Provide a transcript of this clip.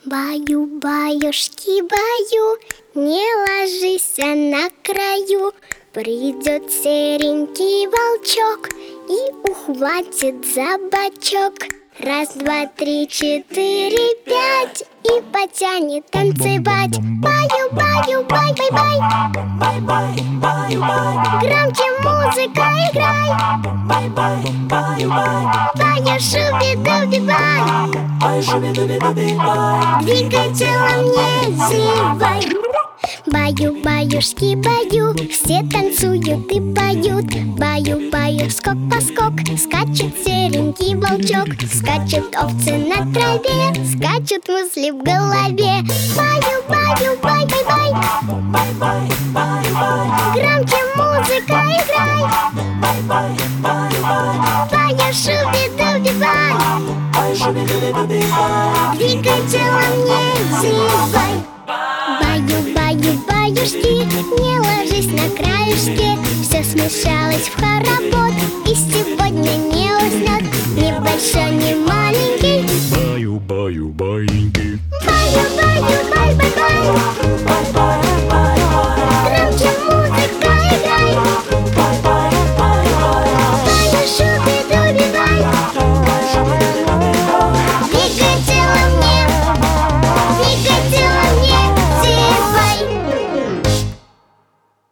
Баю-баюшки, баю, не ложись на краю. Придет серенький волчок и ухватит за бочок. Раз, два, три, четыре, пять, и потянет танцевать. Баю-баю, бай-бай-бай, громче музыка играй. Баю-шуби-дуби-бай, двигай телом, не зевай. Баю-баюшки, баю, все танцуют и поют. Баю-баю, скок-поскок, скачет серенький волчок. Скачут овцы на траве, скачут мысли в голове. Баю-баю, бай-бай-бай, громче музыка играй. Баю-шуби-дуби-бай, двигай телом, не зевай. Баю-баю-баюшки, не ложись на краюшке. Все смешалось в хоровод, и сегодня не уснет ни большой, ни маленький. Баю-баю-баиньки. Баю-баю.